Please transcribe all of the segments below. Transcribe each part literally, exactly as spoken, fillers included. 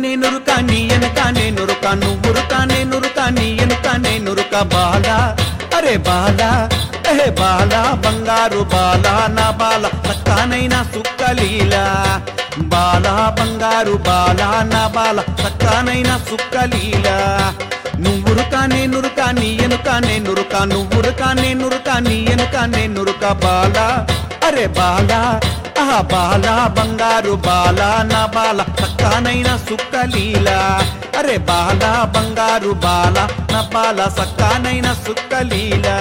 నేనురుక నీ ఎనక నేనురుక నువ్వురుక నేనురుక నీ ఎనక నేనురుక బాలా అరే బాలా ఏ బాలా బంగారు బాలా నా బాల సక్కానైనా సుక్కలీలా బాలా బంగారు బాలా నా బాల సక్కానైనా సుక్కలీలా నువ్వురుక నేనురుక నీ ఎనుక నేనురుక నువ్వురుక నేనురుక నీ ఎనుక నేనురుక బాలా అరే బాలా ఆహా బాలా బంగారు బాలా నా బాల సక్కానైనా సుక్కలీలా అరే బాలా బంగారు బాలా నా బాల సక్కానైనా సుక్కలీలా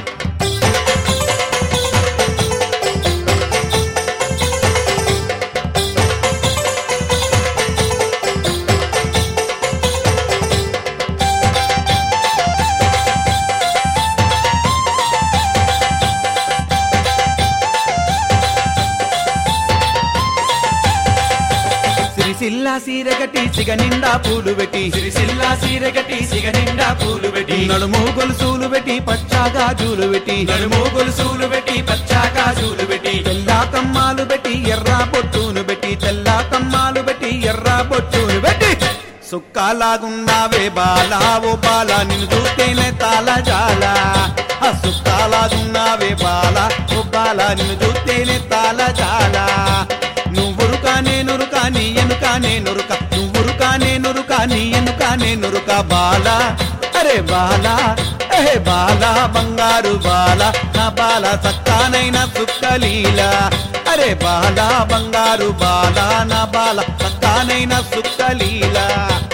సిరిసిల్ల సీరగటి సిగ నిండా పూలు పెట్టి సిరిసిల్ల సీరగటి సిగ నిండా పూలు పెట్టి నడుము గొలుసులు పెట్టి పచ్చాగా జూలు పెట్టి నడుము గొలుసులు పెట్టి పచ్చా గాజులు పెట్టి తెల్లా కమ్మాలు పెట్టి ఎర్ర బొట్టును పెట్టి తెల్లా కమ్మాలు పెట్టి ఎర్ర బొట్టును పెట్టి సుక్కాలాగున్నావే బాలా ఓ బాలా నిన్ను చూస్తేనే తాళ జాలా ఆ సుక్కాలాగున్నావే బాలా ఓ బాలా నిన్ను చూస్తేనే తాళ జాలా నువ్వురుక నేనురుక నీ ఎనుక నేనురుక నువ్వురుక నేనురుక నీ ఎనుక నేనురుక బాలా అరే బాలా ఏ బాలా బంగారు బాలా నా బాల సక్కానైనా సుక్కలీలా అరే బాలా బంగారు బాలా నా బాల సక్కానైనా సుక్కలీలా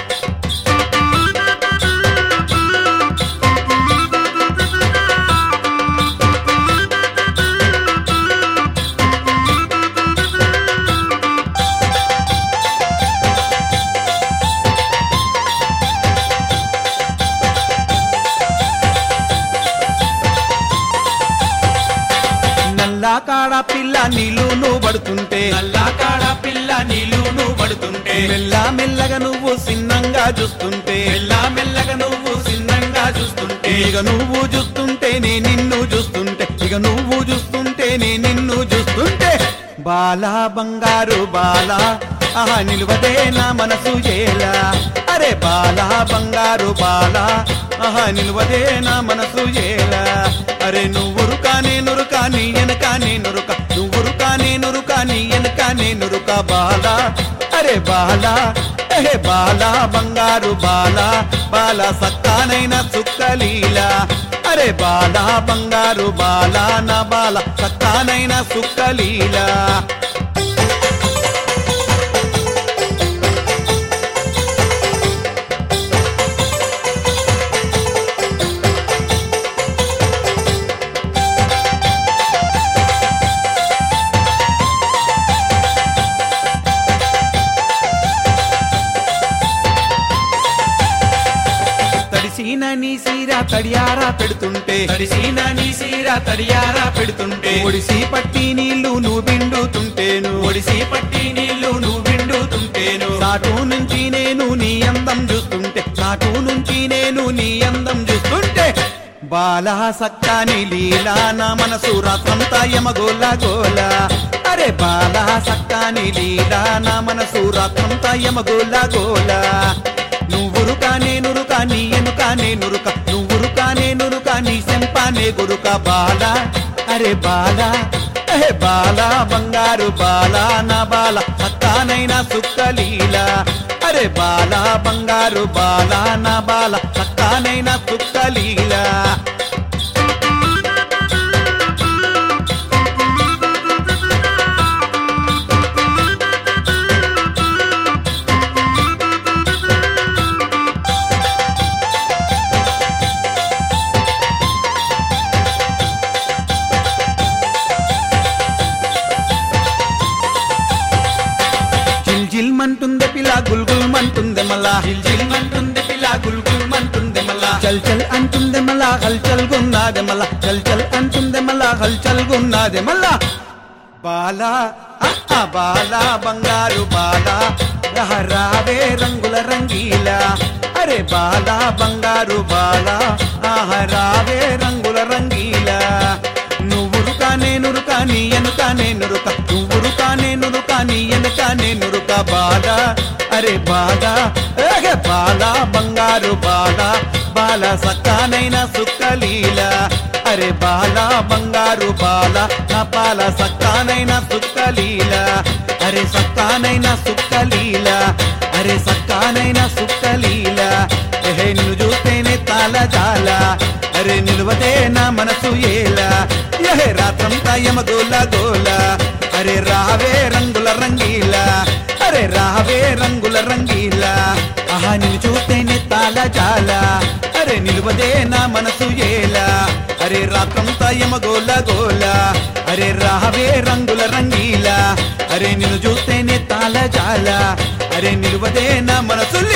నల్లా కాడ పిల్ల నీళ్లు పడుతుంటే నల్లా కాడ పిల్ల నీళ్లు పడుతుంటే మెల్ల మెల్లగా నువ్వు సిన్నంగా చూస్తుంటే మెల్ల మెల్లగా నువ్వు సిన్నంగా చూస్తుంటే ఇక నువ్వు చూస్తుంటే నే నిన్ను చూస్తుంటే ఇక నువ్వు చూస్తుంటే నే నిన్ను చూస్తుంటే బాలా బంగారు బాలా ఆహా నిలువదే నా మనసు ఏలా అరే బాలా బంగారు బాలా ఆహా నిలువదే నా మనసు ఏలా అరే నువ్వురుక నేనురుక నీ ఎనక నేనురుక నువ్వురుక నేనురుక నీ ఎనక నేనురుక బాలా అరే బాలా ఏ బాలా బంగారు బాలా బాలా సక్కానైనా సుక్కలీలా అరే బాలా బంగారు బాలా నా బాల సక్కానైనా సుక్కలీలా తడిసిన నీ సీర తడియారా పెడుతుంటే తడిసిన నీ సీర తడియారా పెడుతుంటే ఒడిసి పట్టి నీళ్లు నువ్వు బిండుతుంటేను ఒడిసి పట్టి నీళ్లు నువ్వు బిండుతుంటేను నాటు నుంచి నేను నీ అందం చూస్తుంటే నాటు నుంచి నేను నీ అందం చూస్తుంటే బాలా సక్కాని లీలా నా మనసు రాత్రంతా యమగోల గోల అరే బాలా సక్కాని లీలా నా మనసు రాత్రంతా యమగోల గోల నువ్వురుక నేనురుక నీ ఎనుక నేనురుక నువ్వురుక నేనురుక నీ సెంపానే గురుక బాలా అరే బాలా ఏ బాలా బంగారు బాలా నా బాల సక్కానైనా సుక్కలీలా అరే బాలా బంగారు బాలా నా బాల సక్కానైనా సుక్కలీలా జిల్ మంటుందే పిల్ల గుల్గుల్ మంటుందే మళ్ళా జిల్ జిల్ మంటుంది పిల్ల గుల్గుల్ మంటుంది మళ్ళా చల్ చల్ అంటుందే మళ్ళా హల్చల్ గున్నాదే మళ్ళా చల్ చల్ అంటుందే మళ్ళా హల్చల్ గున్నాదే మళ్ళా బాలా ఆ బాలా బంగారు బాలా రావే రంగుల రంగీలా అరే బాలా బంగారు బాలా ఆహ రావే రంగుల రంగీలా నువ్వురుక నేనురుక నీ ఎనుక నేనురుక నువ్వురుక నేనురుక నీ ఎనుక నేనురుక బాలా అరే బాల ఏగే బాల బంగారు బాల బాల సక్కానైన సుక్కలీల అరే బాల బంగారు బాల నా బాల సక్కానైన సుక్కలీల అరే సక్కానైన సుక్కలీల అరే సక్కానైన సుక్కలీల ఏహే నిన్ను చూస్తేనే తాళ జాల అరే నిలువదే నా మనసు ఏలా ఏహే రాత్రంతా యమగోల గోల అరే రావే రంగుల రంగీల అరే రావే రంగుల రంగీల ఆహా నిన్ను చూస్తేనే తాళ జాల అరే నిలువదే నా మనసు ఏలా అరే రాత్రంతా యమగోల గోల అరే రావే రంగుల రంగీల అరే నిన్ను చూస్తేనే తాళ జాల అరే నిలువదే నా మనసు